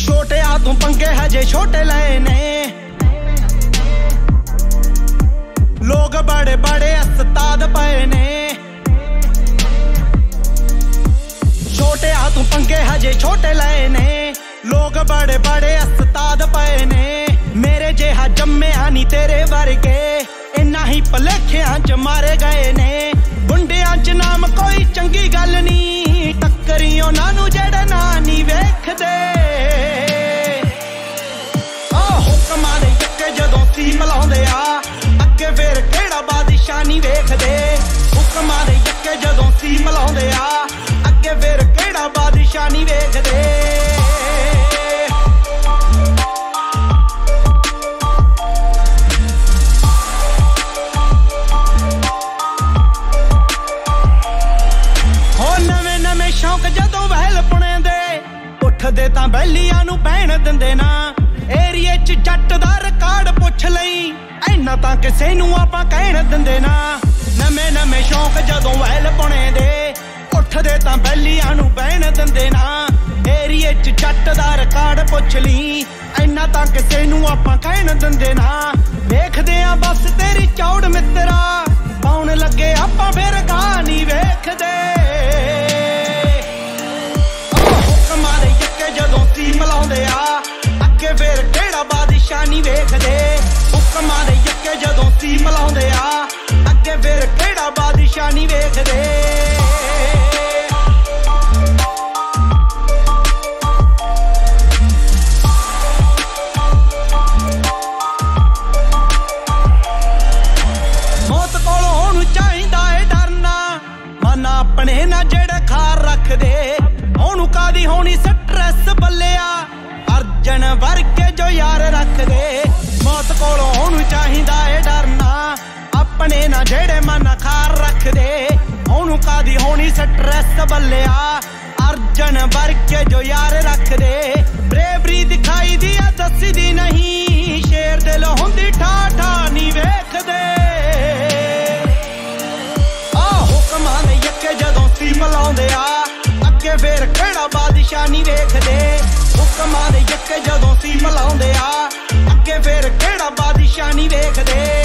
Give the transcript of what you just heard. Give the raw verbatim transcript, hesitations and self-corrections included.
ਛੋਟਿਆ ਤੂੰ ਪੰਗੇ ਹਜੇ ਛੋਟੇ ਲਏ ਨੇ, ਲੋਕ ਬੜੇ ਬੜੇ ਉਸਤਾਦ ਪਏ ਨੇ। ਛੋਟਿਆ ਤੂੰ ਪੰਗੇ ਹਜੇ ਛੋਟੇ ਲਏ ਨੇ, ਲੋਕ ਬੜੇ ਬੜੇ ਉਸਤਾਦ ਪਏ ਨੇ। ਮੇਰੇ ਜਿਹਾ ਜੰਮਿਆ ਨੀ ਤੇਰੇ ਵਰਗੇ, ਇੰਨਾ ਹੀ ਭਲੇਖਿਆਂ ਚ ਮਾਰੇ ਗਏ ਨੇ। ਗੁੰਡਿਆਂ ਚ ਨਾਮ ਕੋਈ ਚੰਗੀ ਗੱਲ ਨੀ, ਟੱਕਰੀ ਉਹਨਾਂ ਨੂੰ ਜਿਹੜੇ ਨਾਂ ਨੀ ਵੇਖਦੇ। ਆਹ ਹੁਕਮਾਂ ਦੇ ਯੱਕੇ ਜਦੋਂ ਸੀ ਮਲਾਉਂਦੇ ਆ, ਅੱਗੇ ਫੇਰ ਕਿਹੜਾ ਬਾਦਸ਼ਾਹ ਨੀ ਵੇਖਦੇ। ਹੁਕਮਾਂ ਦੇ ਯੱਕੇ ਜਦੋਂ ਸੀ ਮਲਾਉਂਦੇ ਆ, ਅੱਗੇ ਫੇਰ ਕਿਹੜਾ ਬਾਦਸ਼ਾਹ ਨੀ ਵੇਖਦੇ। ਸ਼ੌਂਕ ਜਦੋਂ ਵਹਿਲ ਪੁਣੇ ਦੇ ਉੱਠਦੇ ਤਾਂ ਬੈਲੀਆਂ ਨੂੰ ਬਹਿਣ ਦਿੰਦੇ ਨਾ। ਏਰੀਏ ਚ ਜੱਟ ਦਾ ਰਿਕਾਰਡ ਪੁੱਛ ਲਈ, ਐਨਾ ਤਾਂ ਕਿਸੇ ਨੂੰ ਆਪਾਂ ਕਹਿਣ ਦਿੰਦੇ ਨਾ। ਨਵੇਂ ਨਵੇਂ ਸ਼ੌਂਕ ਜਦੋਂ ਵਹਿਲ ਪੁਣੇ ਦੇ ਉੱਠਦੇ ਤਾਂ ਬੈਲੀਆਂ ਨੂੰ ਬਹਿਣ ਦਿੰਦੇ ਨਾ। ਏਰੀਏ ਚ ਜੱਟ ਦਾ ਰਿਕਾਰਡ ਪੁੱਛ ਲਈ, ਐਨਾ ਤਾਂ ਕਿਸੇ ਨੂੰ ਆਪਾਂ ਕਹਿਣ ਦਿੰਦੇ ਨਾ। ਵੇਖਦੇ ਆ ਬਸ ਤੇਰੀ ਚੌੜ ਮਿੱਤਰਾ, ਪਾਉਣ ਲੱਗੇ ਆਪਾਂ ਫਿਰ ਗਾਹ ਨੀ ਵੇਖਦੇ। ਜਦੋਂ ਸੀ ਮਲਾਉਂਦੇ ਆ, ਅੱਗੇ ਫੇਰ ਕਿਹੜਾ ਬਾਦਸ਼ਾਹ ਨੀ ਵੇਖਦੇ। ਹੁਕਮਾਂ ਦੇ ਯੱਕੇ ਜਦੋਂ ਸੀ ਮਲਾਉਂਦੇ ਆ, ਅੱਗੇ ਫੇਰ ਕਿਹੜਾ ਬਾਦਸ਼ਾਹ ਨੀ ਵੇਖਦੇ। ਮੌਤ ਕੋਲੋਂ ਹੁਣ ਚਾਹੀਦਾ ਏ ਡਰਨਾ, ਮਨ ਆਪਣੇ ਨਾ ਜਿਹੜੇ ਖਾਰ ਰੱਖਦੇ। ਉਹਨੂੰ ਕਾਦੀ ਹੋਣੀ ਸਟਰੈਸ ਬੱਲਿਆ, ਅਰਜਨ ਵਰਗੇ ਜੋ ਯਾਰ ਰੱਖਦੇ। ਮੌਤ ਕੋਲੋਂ ਉਹਨੂੰ ਚਾਹੀਦਾ ਏ ਡਰਨਾ, ਆਪਣੇ ਨਾ ਜਿਹੜੇ ਮਨ ਖਾਰ ਰੱਖਦੇ। ਉਹਨੂੰ ਕਾਦੀ ਹੋਣੀ ਸਟਰੈਸ ਬੱਲਿਆ, ਅਰਜਨ ਵਰਗੇ ਜੋ ਯਾਰ ਰੱਖਦੇ। ਬਰੇਬਰੀ ਦਿਖਾਈ ਦੀ ਆ ਦੱਸੀ ਦੀ ਨਹੀਂ, ਸ਼ੇਰ ਦਿਲ ਹੁੰਦੀ ਠਾਠਾ ਨੀ ਵੇਖਦੇ। ਆਹ ਹੁਕਮਾਂ ਦੇ ਯੱਕੇ ਜਦੋਂ ਸੀ ਮਲਾਉਂਦੇ ਆ, ਅੱਗੇ ਫੇਰ ਕਿਹੜਾ ਬਾਦਸ਼ਾਹ ਨੀ ਵੇਖਦੇ। ਹੁਕਮਾਂ ਦੇ ਯੱਕੇ ਜਦੋਂ ਸੀ ਮਲਾਉਂਦੇ ਆ, ਅੱਗੇ ਫੇਰ ਕਿਹੜਾ ਬਾਦਸ਼ਾਹ ਨੀ ਵੇਖਦੇ।